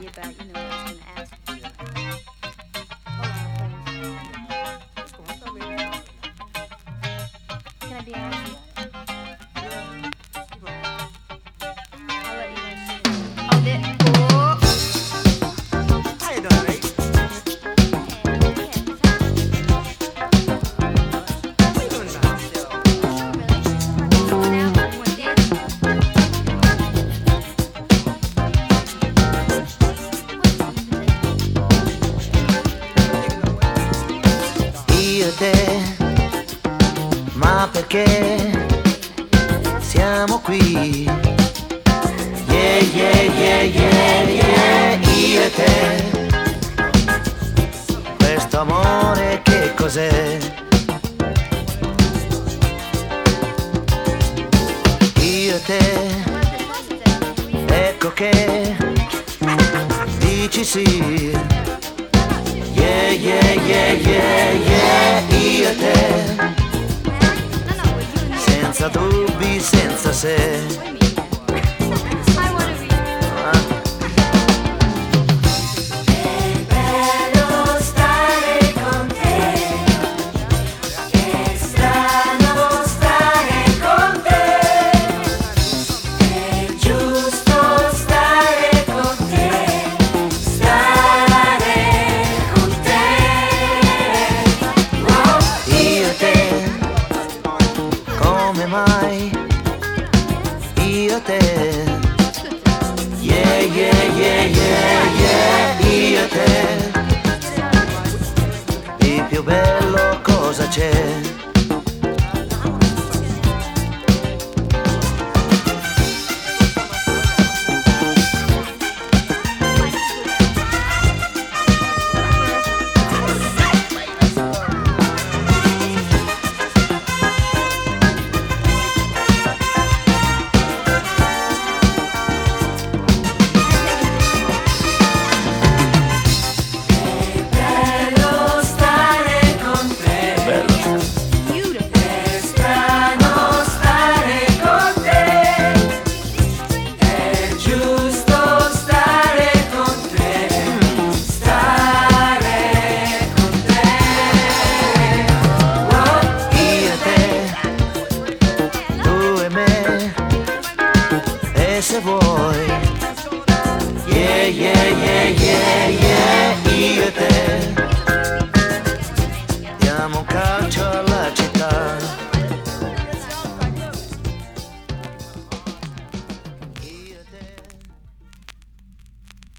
get back, you know what I was gonna ask you. Hold on, please. Can I be honest about it? I'll let you know. Oh, How you doing, mate? What you doing now? Io e te, ma perché siamo qui? Yeah, yeah, yeah, yeah, yeah, io e te. Questo amore che cos'è? Io e te, ecco che dici sì. Yeah, yeah, yeah, yeah, yeah, io e te, senza dubbi, senza se.